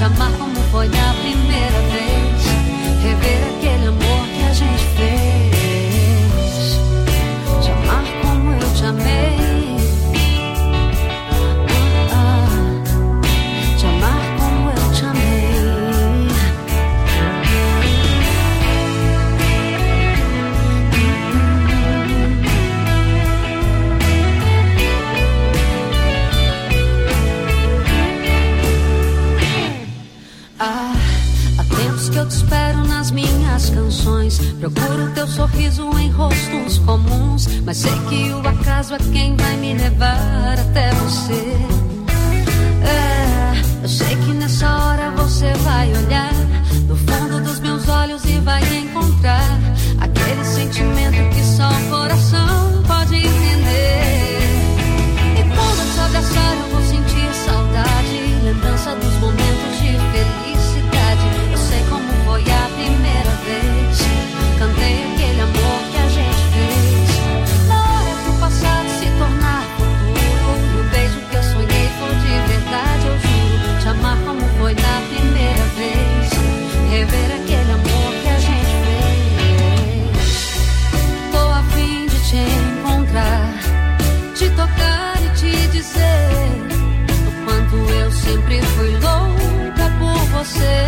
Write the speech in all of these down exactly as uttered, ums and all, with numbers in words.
amar como foi a primeira vez, rever aquele amor que a gente fez, te amar como eu te amei. Que eu te espero nas minhas canções, procuro teu sorriso em rostos comuns, mas sei que o acaso é quem vai me levar até você. É, eu sei que nessa hora você vai olhar no fundo dos meus olhos e vai encontrar aquele sentimento que só o coração pode entender. E quando eu te abraçar eu vou sentir saudade, lembrança dos momentos de felicidade. Eu sei como foi a primeira vez, cantei aquele amor que a gente fez. Na hora que o passado se tornar futuro, o beijo que eu sonhei foi de verdade, eu juro. Te amar como foi na primeira vez, rever aquele amor que a gente fez. Tô a fim de te encontrar, te tocar e te dizer o quanto eu sempre fui louca por você.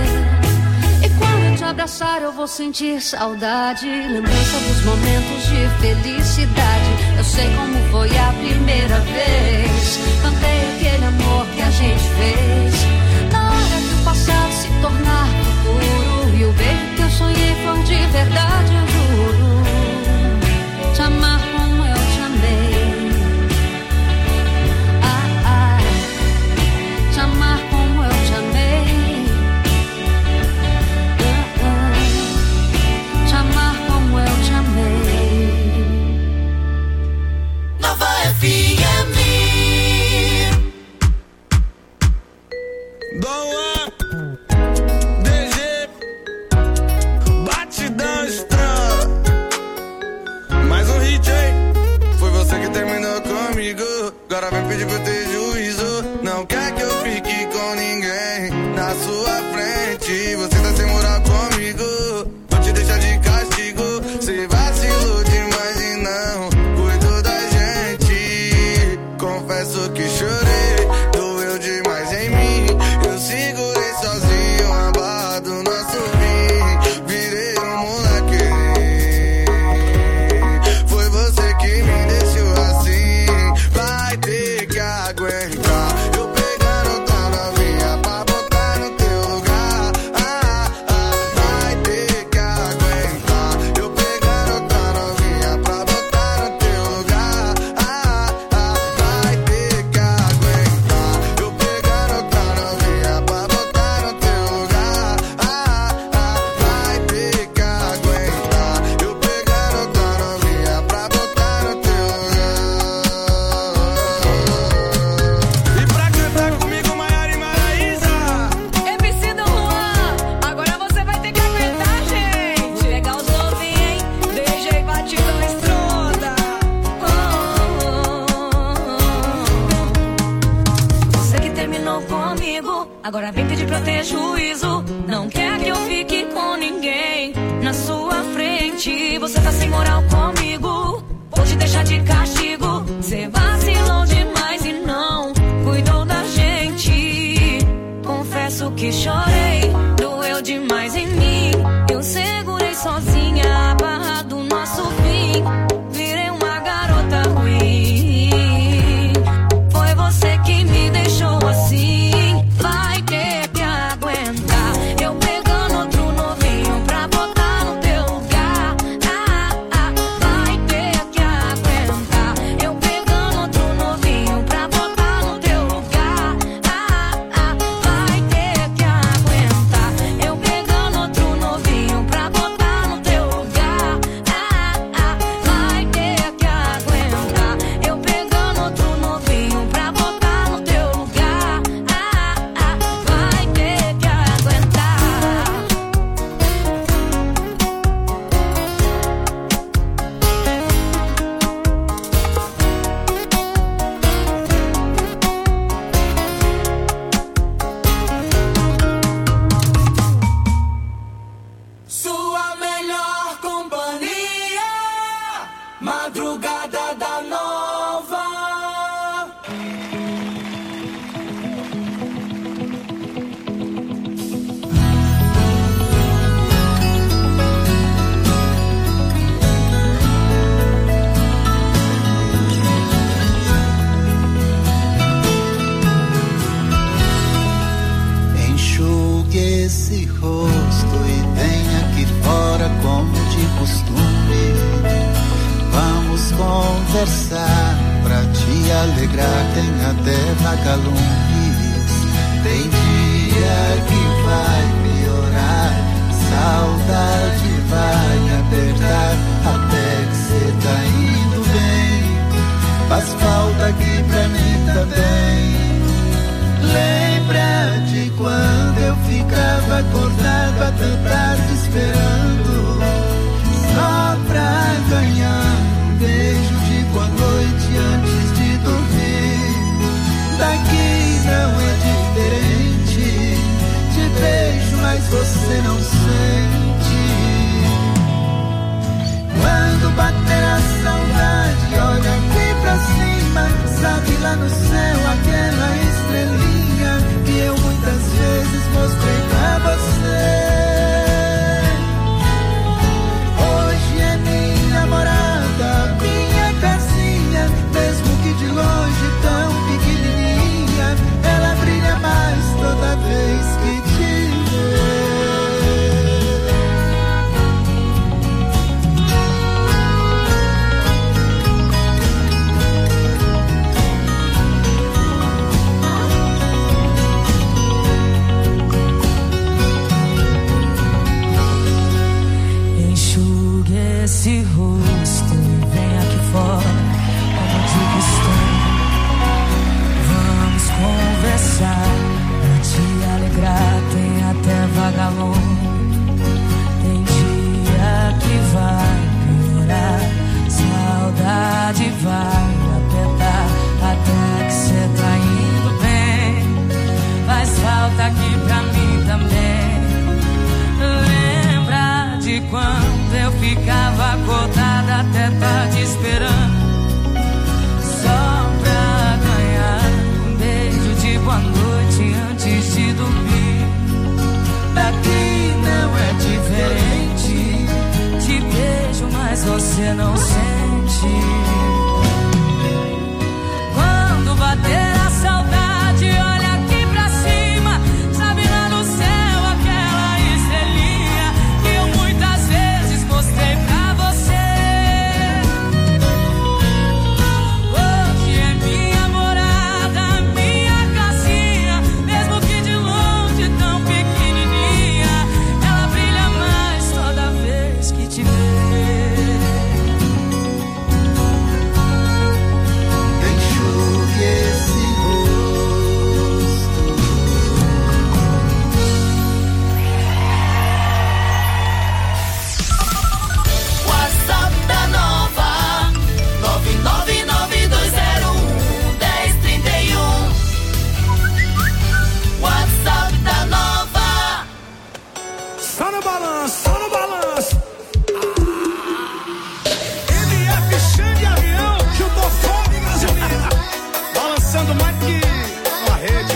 Te abraçar eu vou sentir saudade, lembrança dos momentos de felicidade. Eu sei como foi a primeira vez, cantei aquele amor que a gente fez. Na hora que o passado se tornar futuro, e o beijo que eu sonhei foi de verdade, eu juro. Te amar como eu te amei. Ah, ah. Te amar como eu te amei. Nova F M. Boa D G, batidão estrada. Mais um hit, hein? Foi você que terminou comigo, agora vem pedir pra eu ter juízo. Não quer que eu fique com ninguém na sua frente. Você tá sem moral comigo, vou te deixar de castigo. Cê vacilou demais e não cuidou da gente. Confesso que chorei, doeu demais em mim. Eu segurei sozinho a barra do nosso fim. Virei um moleque, foi você que me deixou assim. Vai ter que aguentar eu pegando outra novinha pra botar no teu lugar. Ah, ah, vai ter que aguentar eu pegando outra novinha pra botar no teu lugar. Ah, ah, vai ter que aguentar eu pegando outra novinha pra botar no teu lugar. Ah, ah, vai ter que aguentar eu pegando outra novinha pra botar no teu lugar. E pra cantar comigo, Maiara e Maraísa. M C Dom Juan, agora você vai ter que aguentar, gente. Legalzinho, hein? D J batidão estronda. Oh, Você que terminou comigo, agora vem pedir pra eu ter juízo. Não quer que eu fique com ninguém na sua frente. Você tá sem moral comigo, vou te deixar de castigo. Cê vacilou demais e não cuidou da gente. Confesso que chorei, doeu demais em mim. Eu segurei sozinha a barra do nosso fim. Virei uma garota ruim. Foi você que me deixou assim. Vai ter que aguentar eu pegando outro novinho pra botar no teu lugar. Ah, ah, vai ter que aguentar eu pegando outro novinho pra botar no teu lugar. Ah, ah, vai ter que aguentar eu pegando outro novinho pra botar no teu lugar. esse rosto e vem aqui fora como de costume. Vamos conversar pra te alegrar, tem até vagalumes. Tem dia que vai piorar, saudade vai apertar, até que cê tá indo bem. Faz falta aqui pra mim também. Lembra de quando eu ficava acordado até tarde esperando, só pra ganhar um beijo de boa noite antes de dormir. Daqui não é diferente, te beijo mas você não sente. Quando bater a saudade, olha aqui pra cima, sabe lá no céu aquela estrelinha que eu muitas vezes mostrei pra você. Hoje é minha morada, minha casinha, mesmo que de longe tão pequenininha, ela brilha mais toda vez que te vê. Esse rosto vem aqui fora como de costume. Vamos conversar pra te alegrar, tem até vagalume. Tem dia que vai piorar, saudade vai apertar, até que cê tá indo bem. Faz falta aqui pra mim também. Lembra de quando eu ficava acordada até tarde esperando, só pra ganhar um beijo de boa noite antes de dormir. Daqui não é diferente, te beijo mas você não sente. Quando bater a saudade, olha aqui pra cima, sabe lá no céu aquela estrelinha que eu muitas vezes mostrei pra você. Hoje é minha morada, minha casinha, mesmo que de longe tão pequenininha, ela brilha mais toda vez que te vê. Enxugue esse rosto. WhatsApp da Nova nove nove nove dois zero um um zero três um. WhatsApp da Nova. Só no balanço, só no balanço. M F Xande de avião, chutou fogo e gasolina. Balançando mais que uma rede.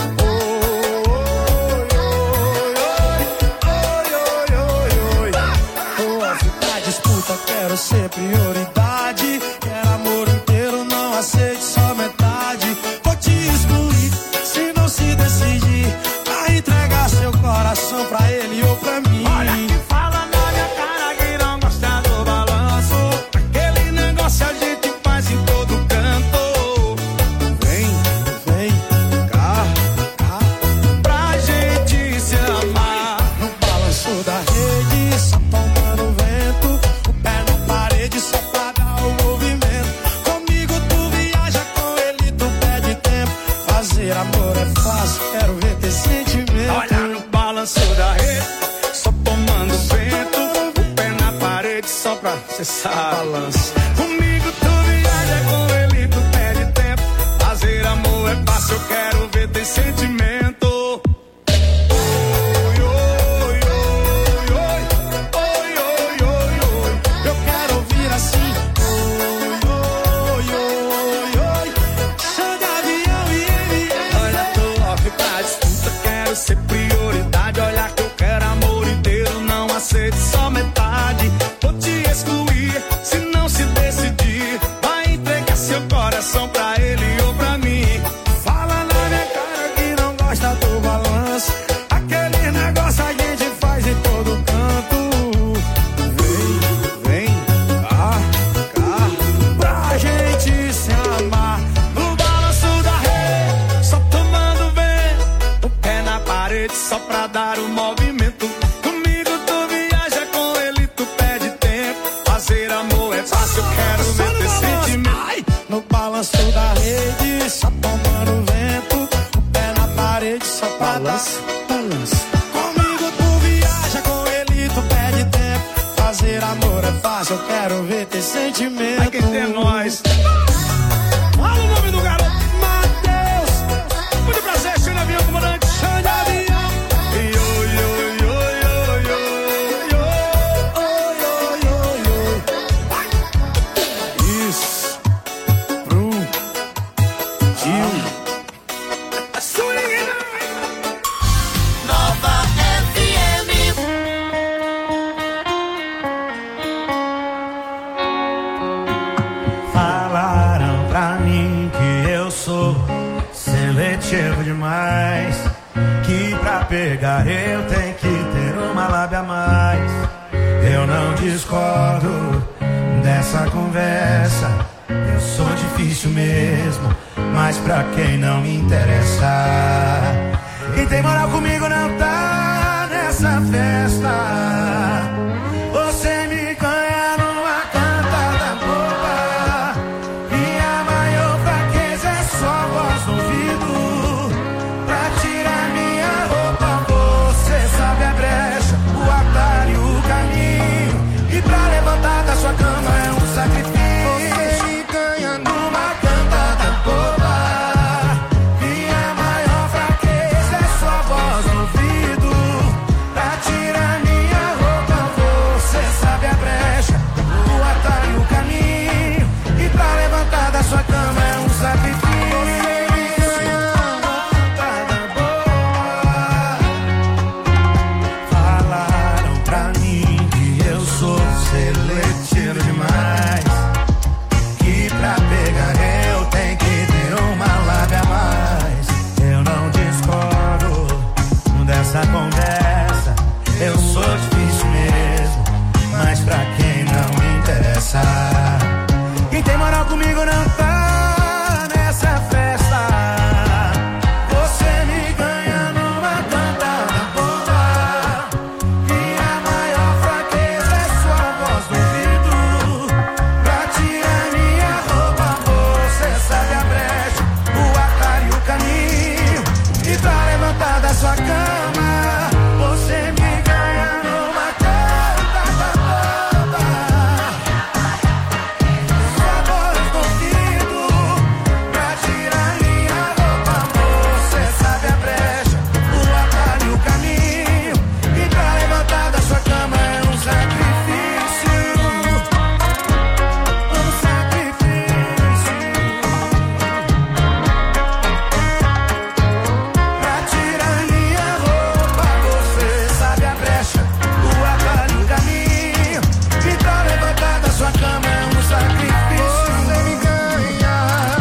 Oi, oi, oi, oi, oi, oi. Vou ficar disputa, quero ser prioridade. Quero amor inteiro, não aceito só metade. Vou te excluir, se não se decidir a entregar seu coração pra ele ou pra mim. Olha que fala na minha cara que não gosta do balanço. Aquele negócio a gente faz em todo canto. Vem, vem cá, cá, pra gente se amar. No balanço da rede, só tomando vento. O pé na parede só pra dar o movimento. Comigo tu viaja, com ele tu perde tempo. Fazer amor é fácil, quero ver ter sentimento. Olha no balanço da rede, só tomando vento. O pé na parede só pra cessar balanço. Comigo tu viaja, com ele tu perde tempo. Fazer amor é fácil, eu quero ver ter sentimento. Oi, oi, oi, oi, oi, oi, oi, oi. Eu quero ouvir assim. Oi, oi, oi, oi. Xande avião e ele. Olha, tô off pra disputa, quero ser prioridade. Olha que eu quero amor inteiro, não aceito só metade. Vou te excluir, se não se decidir, vai entregar seu coração pra ele ou pra mim. Fala na minha cara que não gosta do balanço. Aquele negócio a parede só pra dar o movimento. Comigo tu viaja, com ele tu perde tempo. Fazer amor é fácil, eu quero ver teu sentimento. Ai, no balanço da rede, só tomando vento. O pé na parede só pra balança, dar balança. Comigo tu viaja, com ele tu perde tempo. Fazer amor é fácil, eu quero ver teu sentimento. Ai, quem tem nós. Fala o nome do garoto. Muito prazer, Xande Avião, comandante Xande Avião. Yo, yo, yo, yo, yo, yo, yo, yo, yo. Isso, Bru, Gil. Nova F M. Falaram pra mim que eu sou seletivo demais, que pra pegar eu tenho que ter uma lábia a mais. Eu não discordo dessa conversa, eu sou difícil mesmo, mas pra quem não me interessa. Quem tem moral comigo não tá nessa festa. Você me ganha numa cantada boba. Minha maior fraqueza é só a voz no ouvido. Pra tirar minha roupa você sabe a brecha, o atalho e o caminho. E pra levantar da sua cama é um sacrifício. Você me ganha numa cantada boba. Minha maior fraqueza é só a voz no ouvido. Pra tirar minha roupa você sabe a brecha, o atalho e o caminho. E pra levantar da sua cama é um sacrifício. Falaram pra mim que eu sou seletivo demais, que pra pegar eu tenho que ter uma lábia a mais. Eu não discordo dessa conversa, eu sou difícil mesmo, mas pra quem não me interessa. Quem tem moral comigo não tá nessa festa. Você me ganha numa cantada boba. Minha maior fraqueza é sua voz no ouvido. Pra tirar minha roupa você sabe a brecha, o atalho e o caminho. E pra levantar da sua cama você me ganha numa cantada boba. Sua voz no ouvido. Pra tirar minha roupa você sabe a brecha, o atalho e o caminho. E pra levantar da sua cama é um sacrifício. Um sacrifício. Pra tirar minha roupa você sabe a brecha, o atalho e o caminho. E pra levantar da sua cama é um sacrifício. Você me ganha.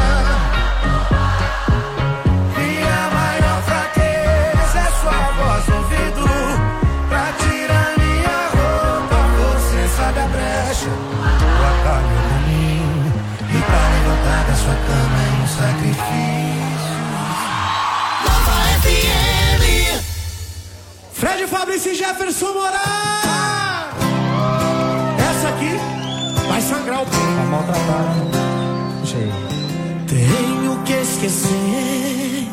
Minha maior fraqueza é sua voz no ouvido. Pra tirar minha roupa você sabe a brecha, o atalho e o caminho. E pra levantar da sua cama é um sacrifício. Nova F M. Fred, Fabrício e Jefferson Morar. Essa aqui vai sangrar o peito. Vai maltratar. Tenho que esquecer.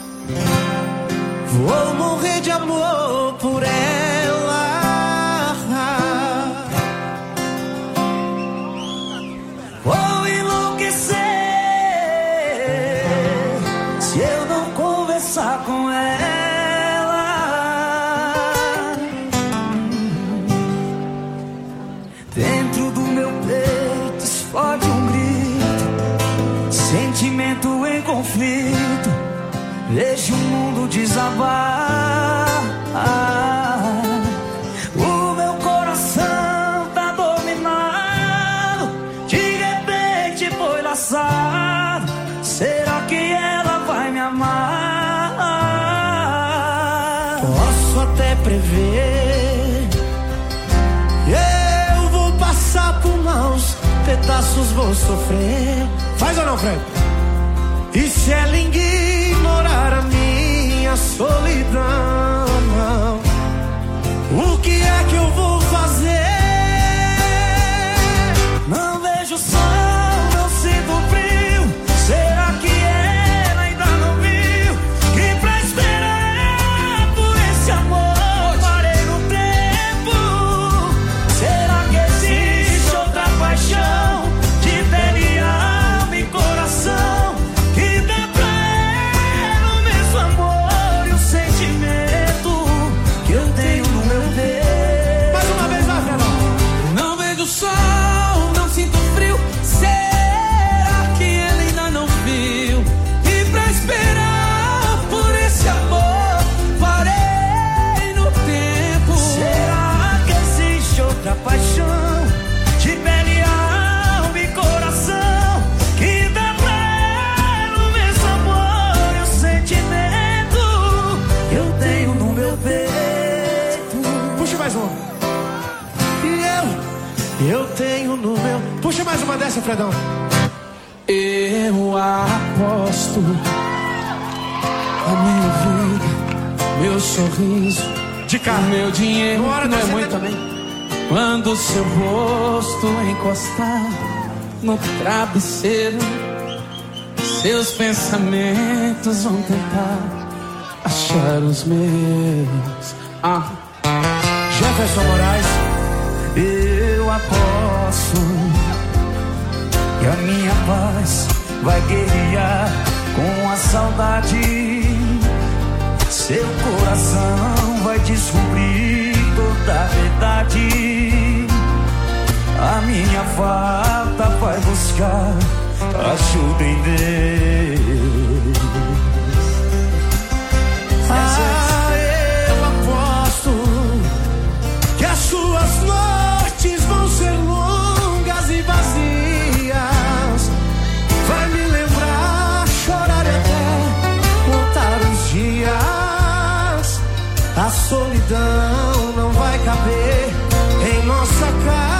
Vou morrer de amor por ela. Vou enlouquecer se eu não conversar com ela. Dentro do meu peito explode um grito, sentimento em conflito. Vejo o mundo desabar. O meu coração tá dominado, de repente foi laçado. Será que ela vai me amar? Posso até prever, eu vou passar por maus pedaços, vou sofrer. Faz ou não, Fred? E se ela ignorar a minha solidão, eu tenho no meu... Puxa mais uma dessa, Fredão. Eu aposto a minha vida, meu sorriso, de carro, meu dinheiro, não é muito também. Quando seu rosto encostar no travesseiro, seus pensamentos vão tentar achar os meus. Ah. Jefferson Moraes, eu aposto que a minha paz vai guerrear com a saudade. Seu coração vai descobrir toda a verdade. A minha falta vai buscar ajuda em Deus. Ah, eu aposto que as suas noites vão ser longas e vazias. Vai me lembrar, chorar até contar os dias. A solidão não vai caber em nossa casa.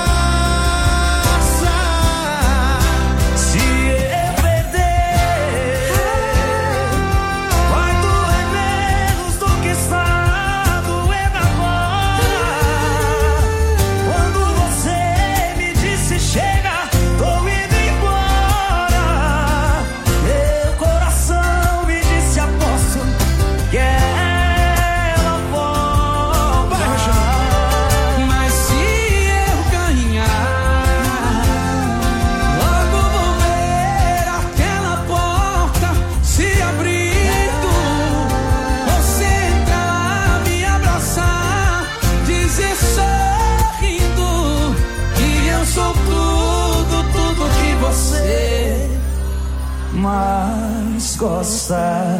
Mas gosta.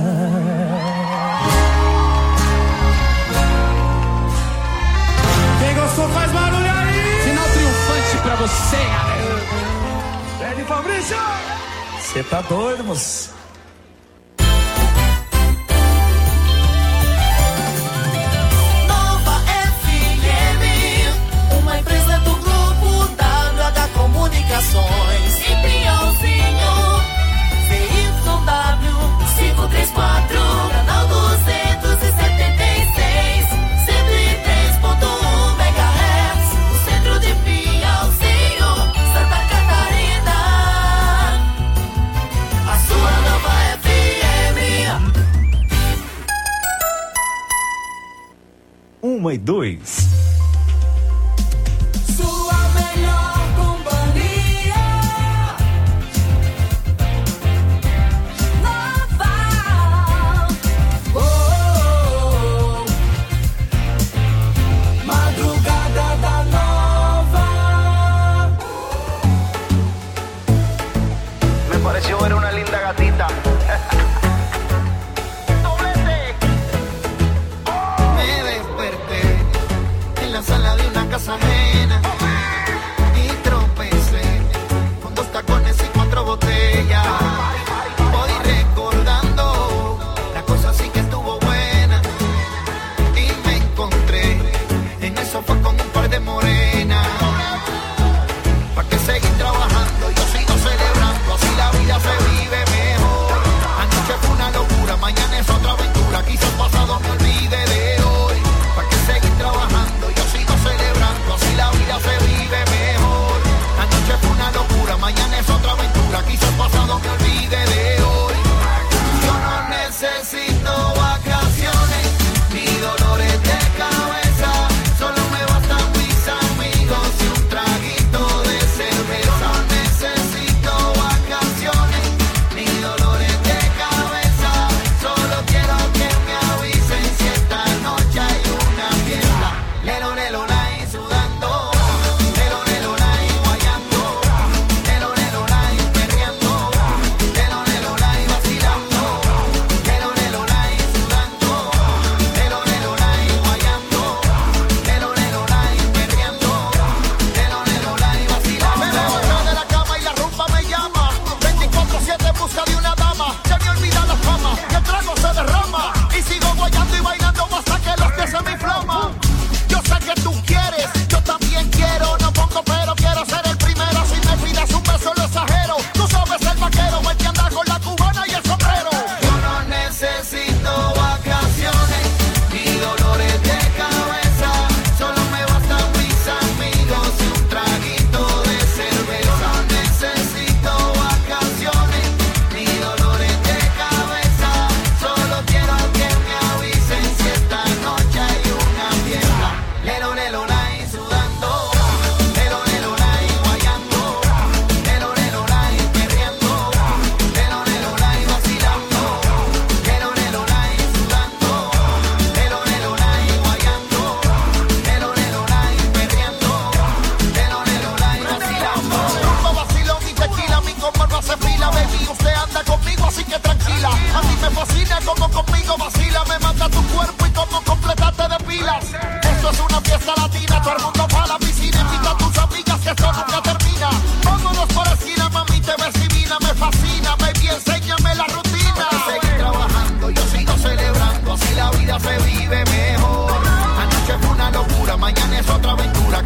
Quem gostou faz barulho aí. Final triunfante pra você, galera. Pede Fabrício. Você tá doido, moço? Nova F M, uma empresa do grupo W H Comunicações. Em Pinhalzinho, W cinco três quatro, canal duzentos e setenta e seis, cento e três ponto um megahertz, no centro de Pinhalzinho, Santa Catarina. A sua nova F M. Uma e dois. Era una linda gatita. Me desperté en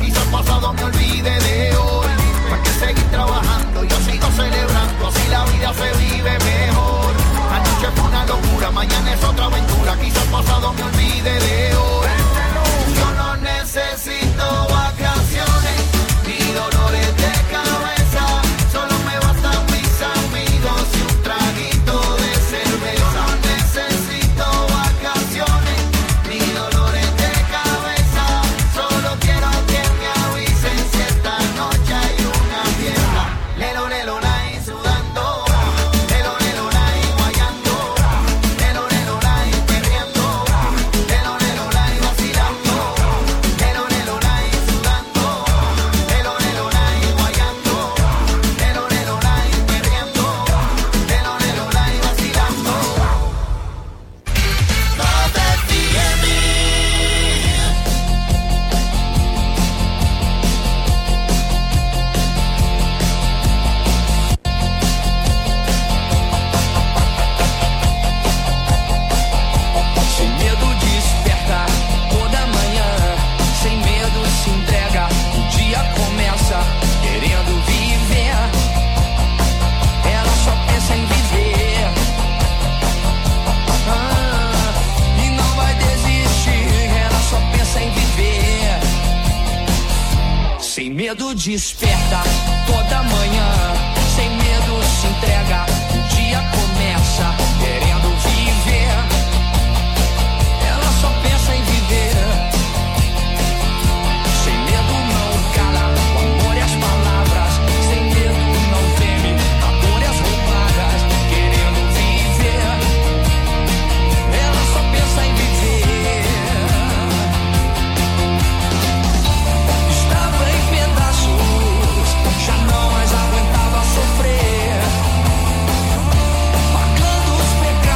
quizás pasado me olvide de hoy. ¿Para qué seguir trabajando? Yo sigo celebrando, así la vida se vive mejor. Anoche fue una locura, mañana es otra aventura, quizás pasado me olvide de hoy. Yo no necesito vacaciones ni dolores de cabeza, solo me bastan mis amigos y un traguito de cerveza. No necesito vacaciones ni dolores de cabeza, solo quiero que me avisen si esta noche hay una fiesta. Lelo, lelo, lai, sudando, lelo, lelo, lai, guayando, lelo, lelo, lai, perreando, lelo, lelo, lai, vacilando, lelo, lelo, lai, sudando, lelo, lelo, lai, guayando, lelo, lelo, lai, perreando, lelo, lelo, lai, vacilando. Nove F M. Sem medo desperta toda manhã, sem medo se entrega, o dia começa querendo viver. Ela só pensa em viver, ah, e não vai desistir. Ela só pensa em viver. Sem medo desperta toda manhã, sem medo se entrega, o dia começa querendo viver. Ela só pensa em viver. Sem medo não cala o amor e as palavras, sem medo não teme a dor e as roubadas, querendo viver. Ela só pensa em viver. Estava em pedaços, já não mais aguentava sofrer, pagando os pecados.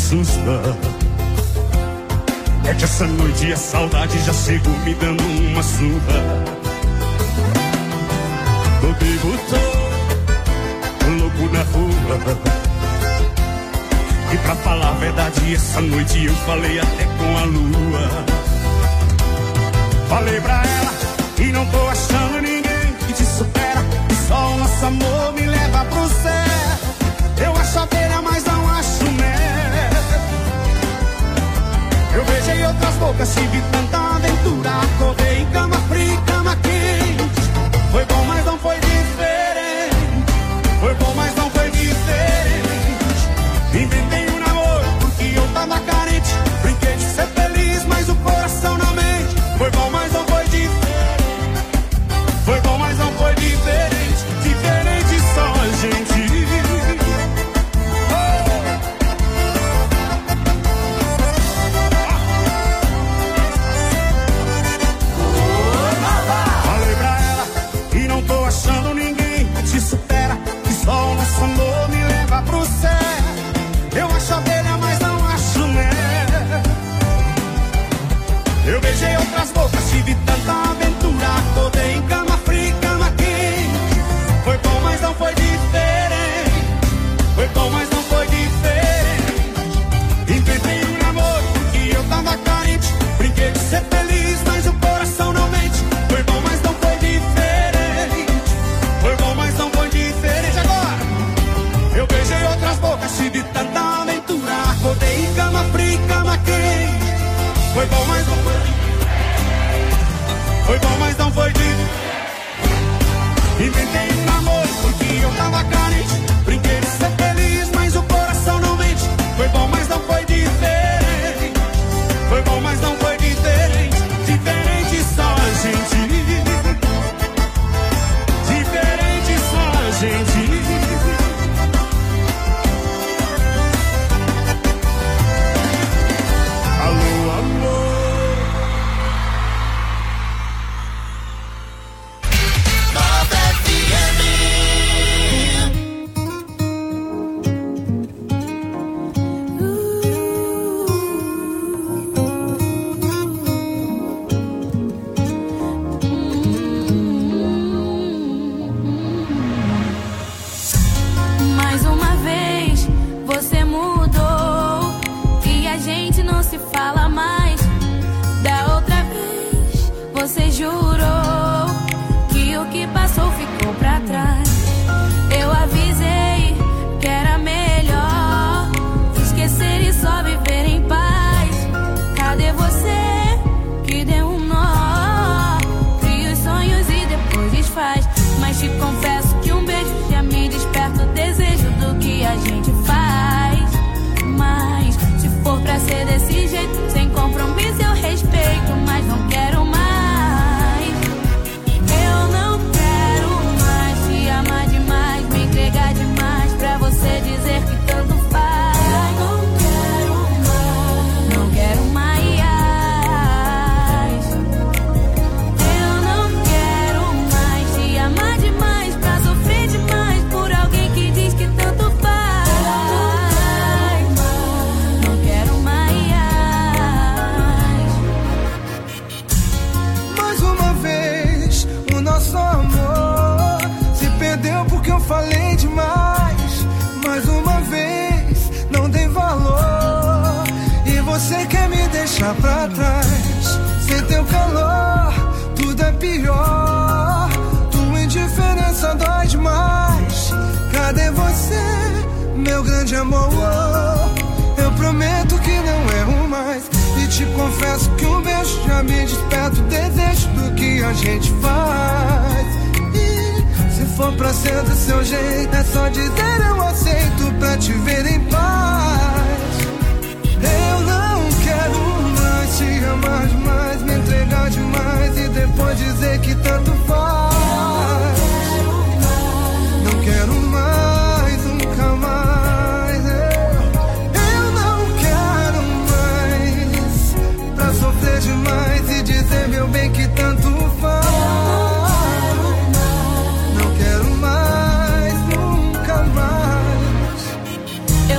assusta é que essa noite a saudade já chegou me dando uma surra. Tô bebo, tô louco na rua. E pra falar a verdade, essa noite eu falei até com a lua. Falei pra ela e não tô achando ninguém que te supera, e só o nosso amor me leva pro céu. Eu acho abelha, mas não acho mel. Eu beijei outras bocas, tive tanta aventura. Acordei em cama fria e cama quente. Foi bom, mas não foi diferente. Foi bom, mas não foi diferente. Inventei um namoro porque eu tava carente. Brinquei de ser feliz, mas o coração na mente. Foi bom, mas não foi diferente. Foi bom, mas não foi diferente. Diferente só a gente. Falei pra ela e não tô achando ninguém que te supera, que só o nosso amor me leva pro céu. Eu acho abelha, mas não acho mel. Eu beijei outras bocas, tive tanta aventura. Acordei em cama fria e cama quente. Foi bom, mas não foi diferente. Foi bom, mas não foi diferente. Inventei um namoro porque eu tava carente. Brinquei de ser feliz, mas o coração não mente. Foi bom, mas não foi diferente. Foi bom, mas não foi diferente. Agora eu beijei outras bocas, tive tanta aventura. Acordei em cama fria e cama quente. Foi bom, mas não foi. Foi bom, mas não foi diferente. Inventei um namoro porque eu tava carente. Brinquei de ser feliz, mas o coração não mente. Foi bom, mas não foi diferente. Foi bom, mas não foi diferente. Diferente só a gente. Diferente só a gente. Alô, alô. Nova F M. Mais uma vez você mudou e a gente não se fala mais. Da outra vez você jurou que o que passou ficou pra trás. Eu avisei que era melhor esquecer e só viver em paz. Cadê você que deu um nó? Cria os sonhos e depois desfaz. Mas te confesso que um beijo já me desperta o desejo do que a gente faz. Mas se for pra ser desse jeito, sem compromisso eu respeito, mas não quero mais. Eu não quero mais te amar demais, me entregar demais pra você dizer que tanto faz. Eu não quero mais, não quero mais. Eu não quero mais te amar demais pra sofrer demais por alguém que diz que tanto faz. Não quero mais. Mais uma vez, o nosso amor se perdeu porque eu falei demais. Mais uma vez, não dei valor e você quer me deixar pra trás. Sem teu calor, tudo é pior. Tua indiferença dói demais. Cadê você, meu grande amor? Eu prometo que não erro mais. E te confesso que um beijo já me desperta o desejo do que a gente faz. E se for pra ser do seu jeito, é só dizer eu aceito pra te ver em paz. Eu não quero mais te amar demais, me entregar demais e depois dizer que tanto faz. Não quero mais, nunca mais. Eu não quero mais pra sofrer demais e dizer meu bem que tanto faz. Não quero mais, nunca mais.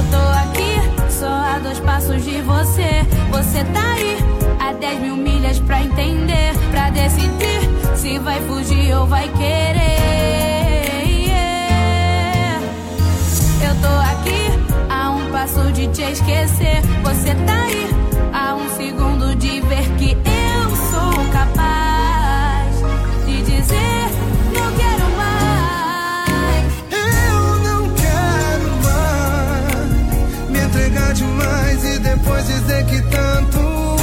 de te esquecer. Você tá aí a um segundo de ver que eu sou capaz de dizer não quero mais. Eu não quero mais me entregar demais e depois dizer que tanto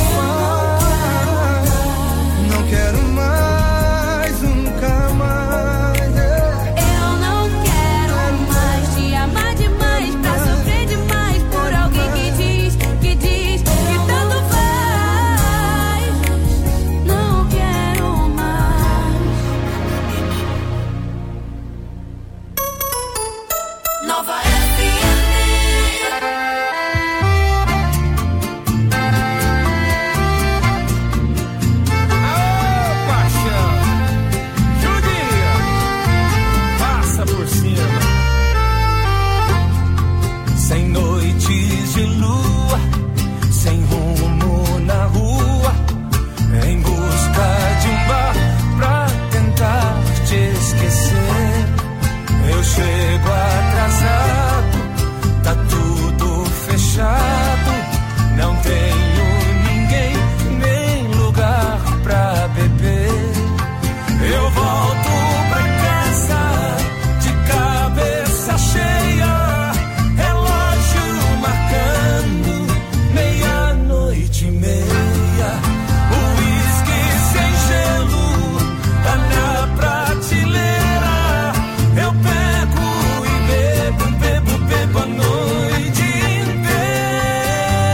faz. Não quero mais, nunca mais. Eu não quero mais te amar demais pra sofrer demais por alguém que diz, que diz que tanto faz. Não quero mais. Nova F M. Aô, paixão! Judia! Passa por cima. Sem noites de lua, sem rumo na rua, em busca de um bar pra tentar te esquecer. Eu chego atrasado, tá tudo fechado, não tenho ninguém, nem lugar pra beber. Eu volto pra casa de cabeça cheia, relógio marcando meia-noite e meia. O uísque sem gelo tá na prateleira. Eu pego e bebo, bebo, bebo a noite inteira.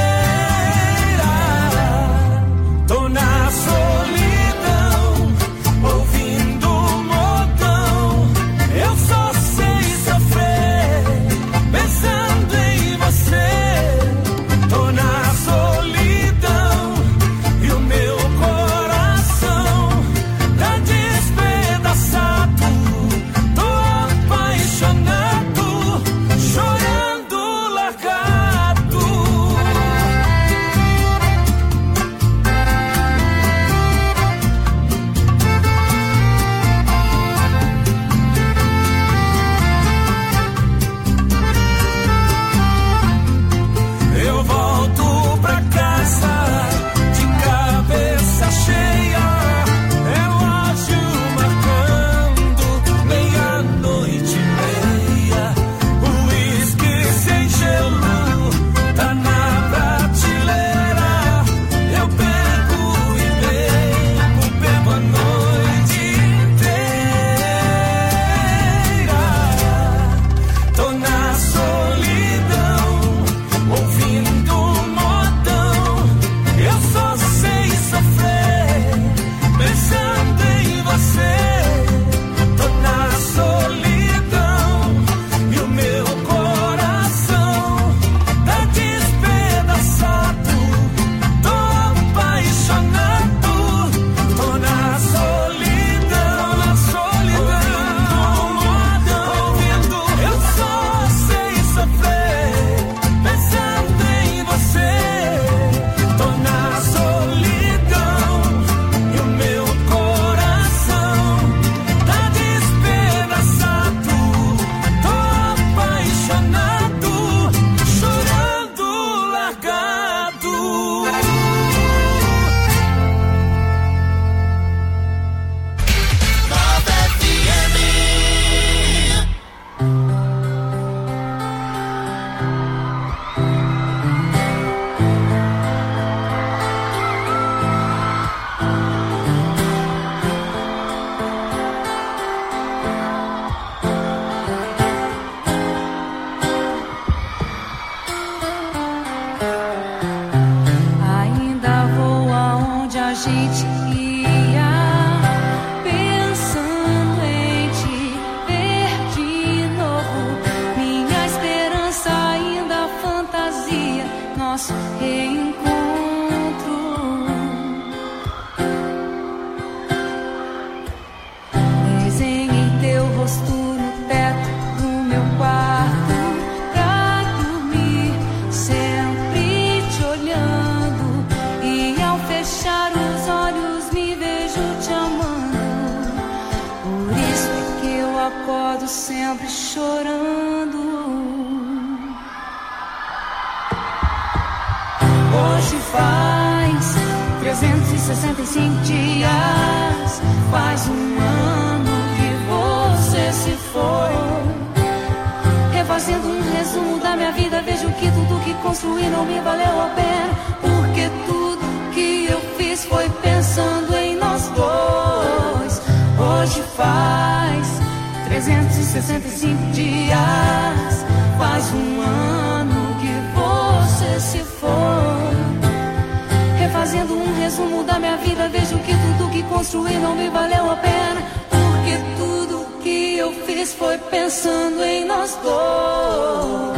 Tô na solidão, ouvindo modão. Eu só sei sofrer, pensando em você. Tô na solidão e o meu coração tá despedaçado. Tô apaixonado, chorando largado. Eu volto pra casa de cabeça cheia, relógio marcando meia-noite e meia. O uísque sem gelo tá na prateleira. Eu pego e bebo, bebo a noite inteira. Tô na solidão, ouvindo modão. Eu só sei sofrer, pensando em você. Tô na solidão e o meu coração tá despedaçado. Tô apaixonado, tô na solidão, na solidão, ouvindo. Eu só sei sofrer, pensando em você. Tô na solidão e o meu coração tá despedaçado. Tô apaixonado, chorando largado. Nova F M. Ainda vou aonde a gente ia, pensando em te ver de novo. Minha esperança ainda fantasia nosso reencontro. Desenhei teu rosto no teto do meu quarto pra dormir, sempre te olhando. E ao fechar os olhos me vejo te amando. Por isso é que eu acordo sempre chorando. Hoje faz trezentos e sessenta e cinco dias, faz um ano que você se foi. Refazendo um resumo da minha vida, vejo que tudo que construí não me valeu a pena, porque tudo que eu fiz foi pensando em nós dois. Hoje faz trezentos e sessenta e cinco dias, faz um ano que você se foi. Refazendo um resumo da minha vida, vejo que tudo que construí não me valeu a pena, porque tudo que eu fiz foi pensando em nós dois.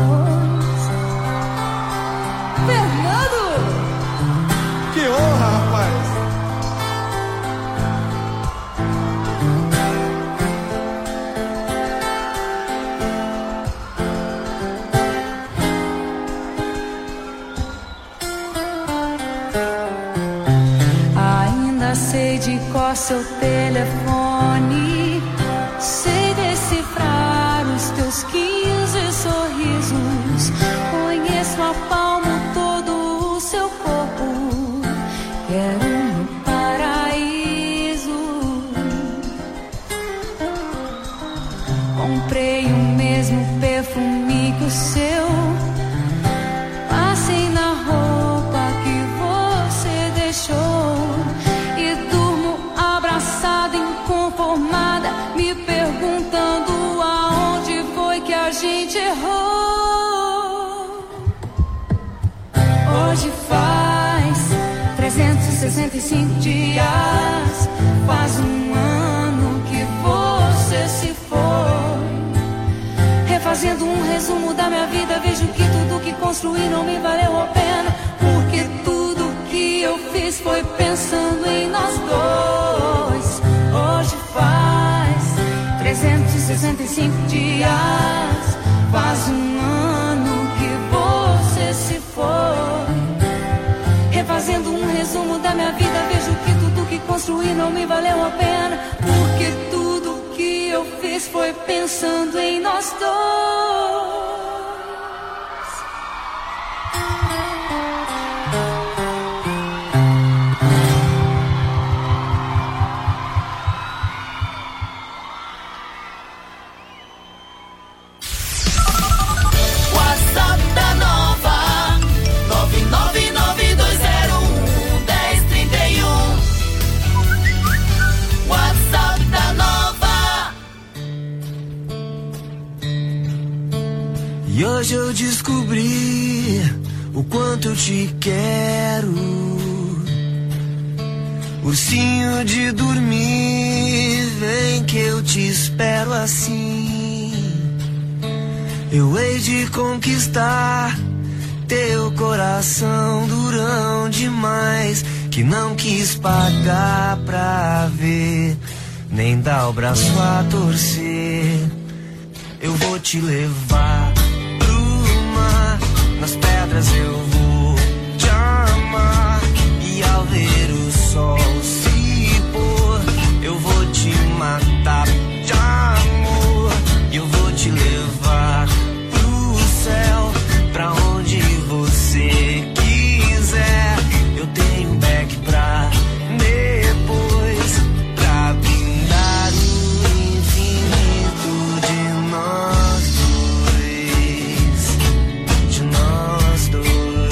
Fernando! Que honra, rapaz! Sei de cor seu telefone, sei decifrar os teus quinze sorrisos, conheço a palmo todo o seu corpo, quero um paraíso. Comprei o mesmo perfume que o seu, passei na roupa que você deixou, inconformada, me perguntando aonde foi que a gente errou. Hoje faz trezentos e sessenta e cinco dias, faz um ano que você se foi. Refazendo um resumo da minha vida, vejo que tudo que construí não me valeu a pena, porque tudo que eu fiz foi pensando em nós dois. Hoje faz trezentos e sessenta e cinco dias, faz um ano que você se foi. Refazendo um resumo da minha vida, vejo que tudo que construí não me valeu a pena, porque tudo que eu fiz foi pensando em nós dois. E hoje eu descobri o quanto eu te quero. Ursinho de dormir, vem que eu te espero assim. Eu hei de conquistar teu coração durão demais, que não quis pagar pra ver, nem dar o braço a torcer. Eu vou te levar nas pedras, eu vou te amar, e ao ver o sol se pôr, eu vou te matar de amor. Eu vou te levar pro céu, pra onde você quiser. Eu tenho um back pra depois, pra brindar o infinito de nós dois, de nós dois.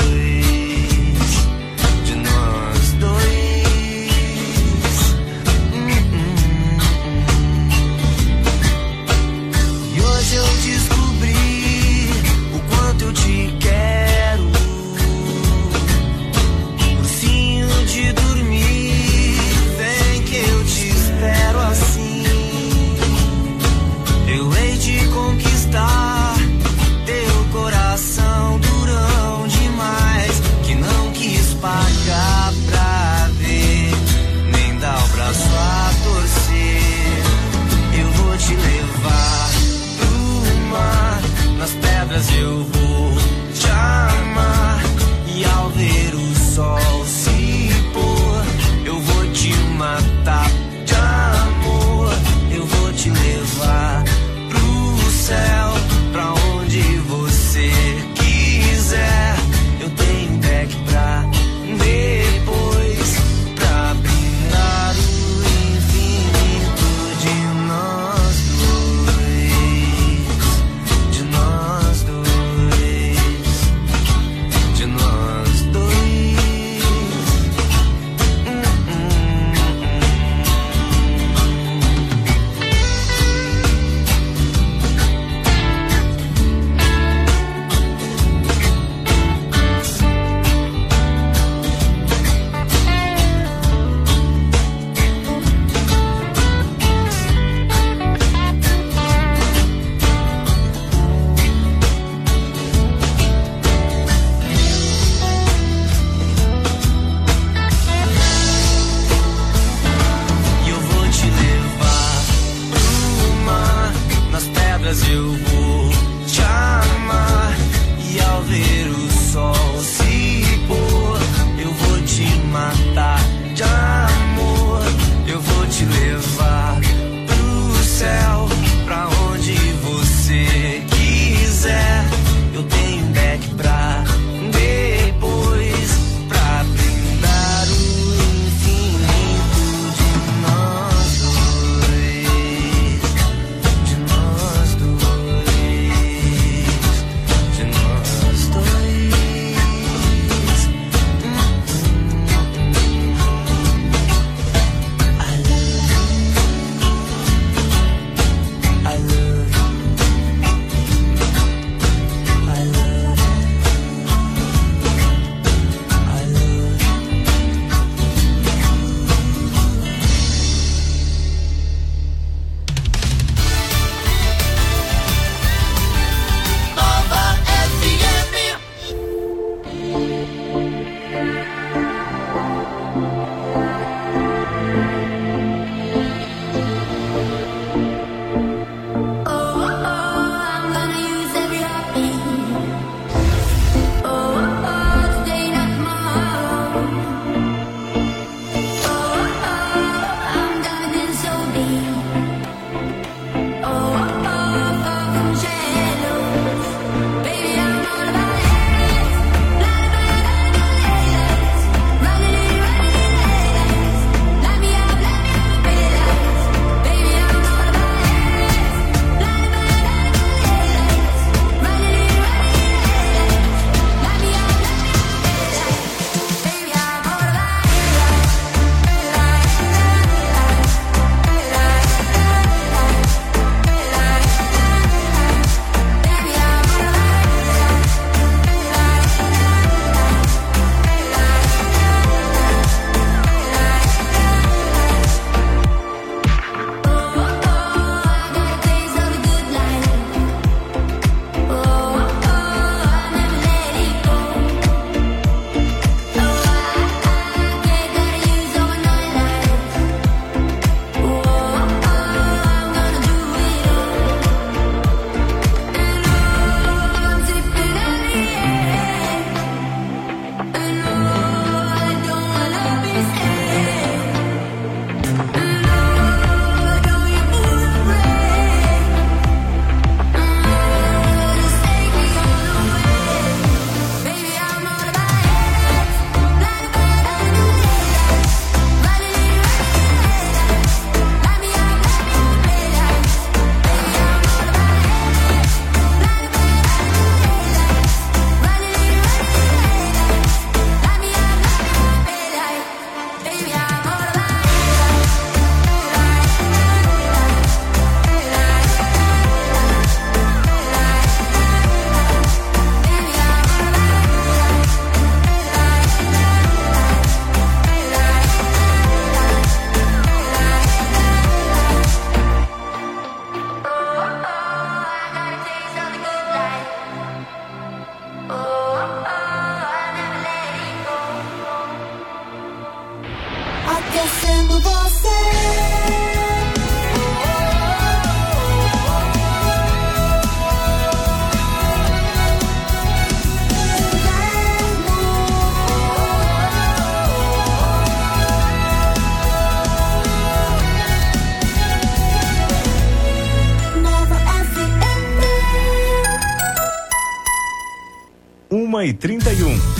uma e trinta e um.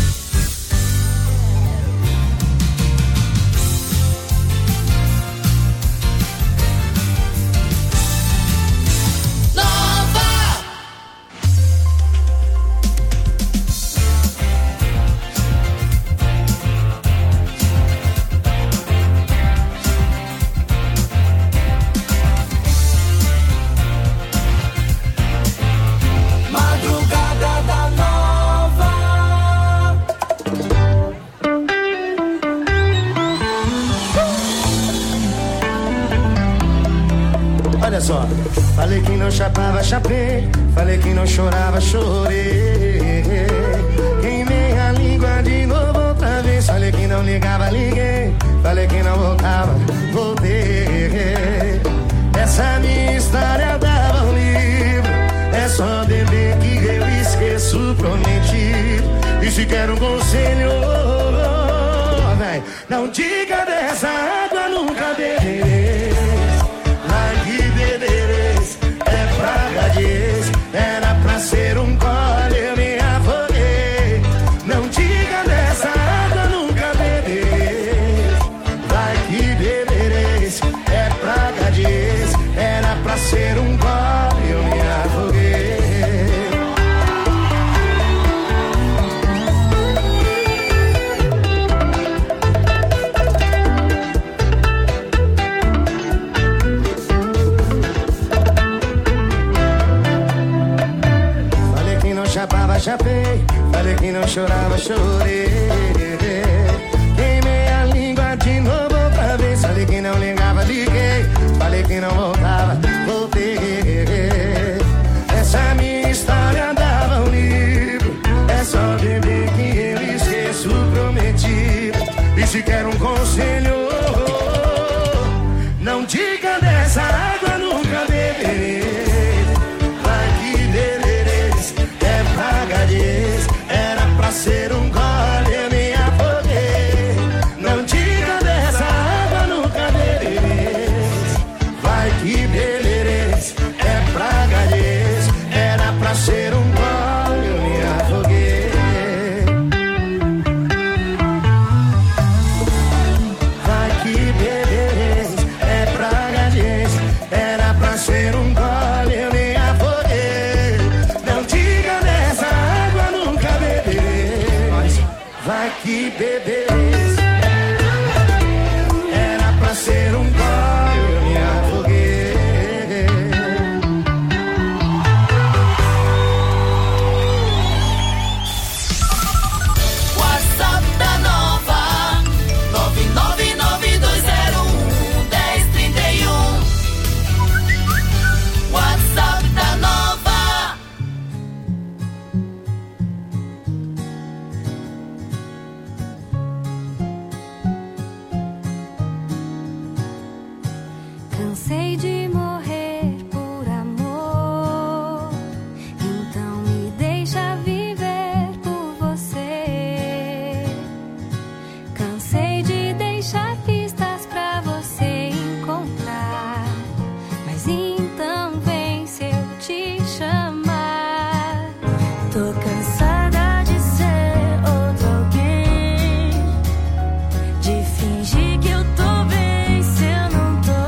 Olha só, falei que não chapava, chapei. Falei que não chorava, chorei. Queimei a língua de novo outra vez. Falei que não ligava, liguei. Falei que não voltava, voltei. Essa minha história dava um livro. É só beber que eu esqueço prometido. E se quer um conselho, véi, não diga dessa água, nunca beberei. É praga de ex, era pra ser um gole, eu me afoguei. Não diga dessa água, nunca beberei. Vai que bebereis, é praga de ex, era pra ser um gole, eu me afoguei. Chapava, chapei, falei que não chorava, chorei. Queimei a língua de novo outra vez. Falei que não ligava, liguei. Falei que não voltava, voltei. Essa minha história dava um livro. É só beber que eu esqueço prometido. E se quer um conselho, não diga dessa água, nunca beberei. Era pra ser um gole, eu me afoguei. Não diga dessa água, nunca bebereis. Vai que bebereis, é praga deles. Era pra ser um gole, eu me afoguei. Vai que bebereis, é praga deles. Era pra ser um gole, eu me afoguei. Não diga dessa água, nunca bebereis. Vai que bebereis. Era pra ser um gole, eu me afoguei. WhatsApp da Nova nove nove nove dois zero um um zero três um. WhatsApp da Nova. Cansei de morrer por amor, então me deixa viver por você. Cansei de deixar pistas pra você encontrar, mas então vem se eu te chamar. Tô cansada de ser outro alguém, de fingir que eu tô bem se eu não tô.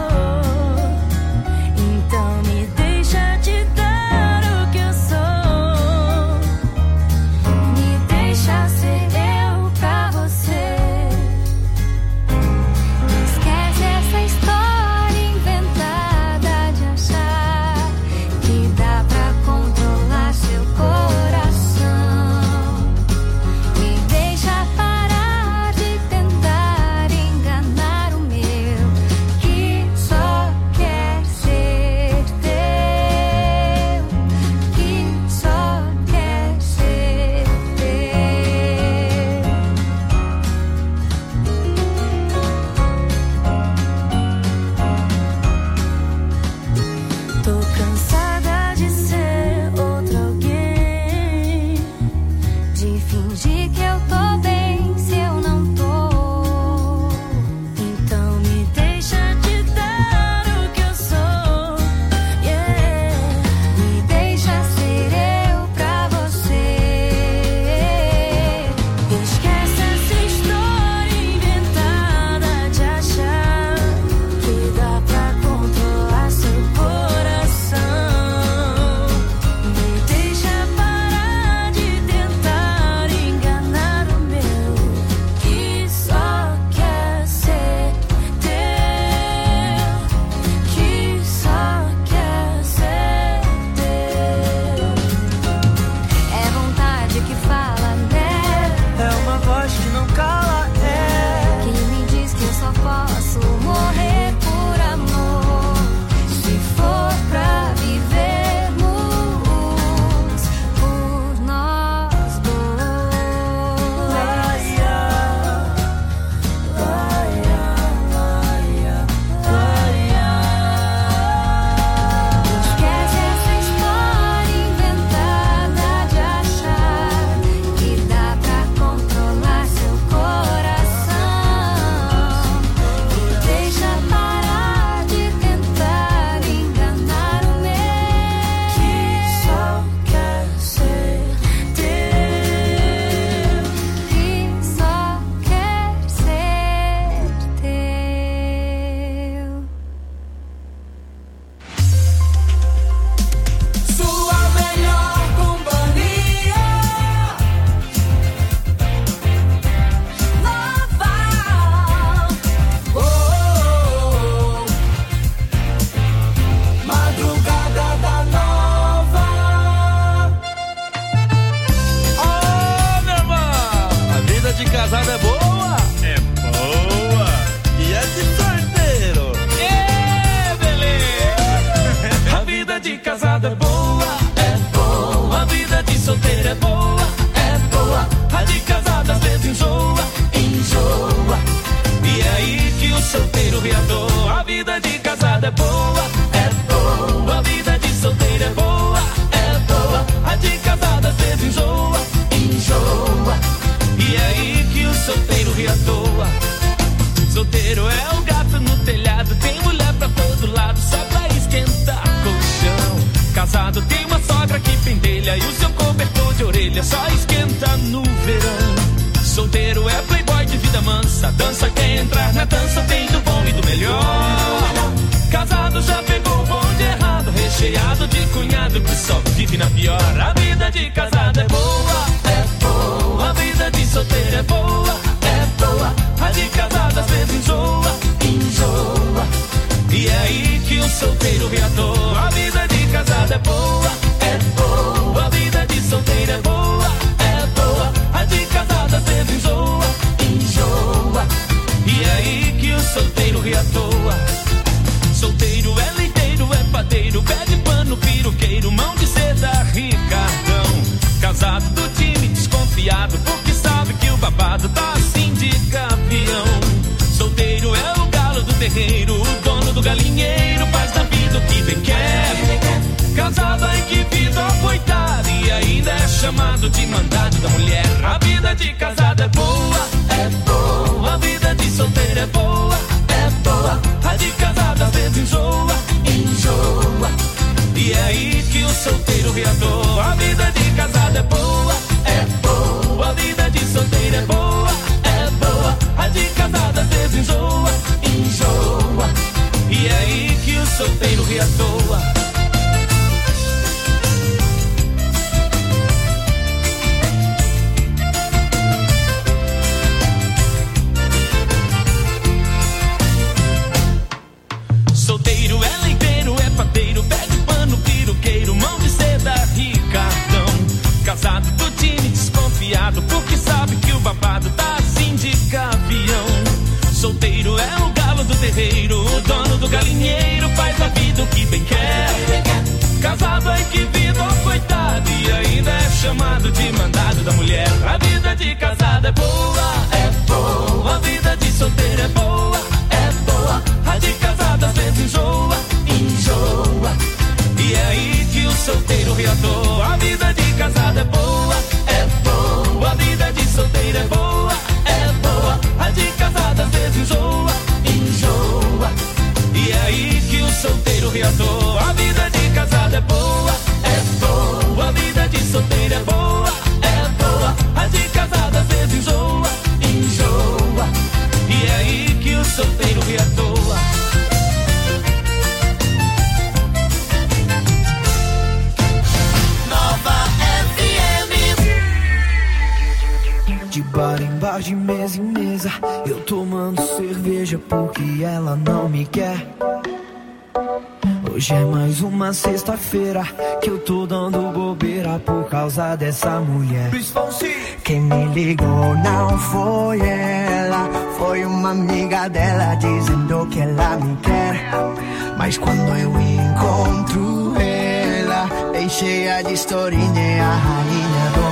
Então me deixa te dar o que eu sou. Me deixa ser eu pra você. Esquece essa história inventada de achar que dá pra controlar seu coração. Me deixa parar de tentar enganar o meu, que só quer ser teu, que só quer ser teu. Tô cansada de ser outro alguém, de fingir que eu tô bem se eu não tô. Então me deixa te dar o que eu sou, yeah. Me deixa ser eu pra você. casado é boa, é boa. A vida de solteiro é boa, é boa. A de casado às vezes enjoa, enjoa. E é aí que o solteiro ri à toa. A vida de casado é boa, é boa. A vida de solteiro é boa, é boa. A de casado às vezes enjoa, enjoa. E é aí que o solteiro ri à toa. Solteiro é o gato no telhado, tem mulher pra todo lado, só pra esquentar colchão. Casado tem uma sogra que pentelha e o seu cobertor de orelha só esquenta no verão. Solteiro é playboy de vida mansa, dança, quer entrar na dança, tem do bom e do melhor. Casado já pegou o bonde errado, recheado de cunhado que só vive na pior. A vida de casado é boa, é boa. A vida de solteiro é boa, é boa. A de casado às vezes enjoa, enjoa. E é aí que o solteiro ri à toa. A vida de casado é boa, é boa. A vida de solteiro é boa, é boa. A de casado às vezes enjoa, enjoa. E é aí que o solteiro ri à toa. Solteiro é leiteiro, é padeiro, pede pano, piroqueiro, mão de seda, ricardão. Casado do time desconfiado, porque sabe que o babado tá assim de gavião. Solteiro é o galo do terreiro, o dono do galinheiro, faz da vida o que bem quer. Casado ai que vida, ó, coitado, e ainda é chamado de mandado da mulher. A vida de casado é boa, é boa. A vida de solteiro é boa, é boa. A de casado às vezes enjoa, enjoa. E é aí que o solteiro ri à toa. A vida de casado é boa, é boa. A vida de solteiro é boa, é boa. A de casado às vezes enjoa, enjoa. E é aí que o solteiro ri à toa. Solteiro é leiteiro, é padeiro, pede pano, piroqueiro, mão de seda, ricardão. Casado do time desconfiado, porque sabe que o babado tá assim de gavião. Solteiro é o galo do terreiro, o dono do galinheiro, faz a vida o que bem quer. Casado ai que vida, ó, coitado, e ainda é chamado de mandado da mulher. A vida de casado é boa, é boa. A vida de solteiro é boa, é boa. A de casado às vezes enjoa, enjoa. E é aí que o solteiro ri à toa. A vida de casado é boa, é boa. A vida de solteiro é boa, é boa. A de casado às vezes enjoa, enjoa. E é aí que o solteiro ri à toa. A vida de casado é boa, é boa. A vida de solteiro é boa, é boa. A de casado às vezes enjoa, enjoa. E é aí que o solteiro ri à toa. De bar em bar, de mesa em mesa, eu tomando cerveja porque ela não me quer. Hoje é mais uma sexta-feira que eu tô dando bobeira por causa dessa mulher. Quem me ligou não foi ela, foi uma amiga dela dizendo que ela me quer. Mas quando eu encontro ela, bem cheia de historinha, é a rainha do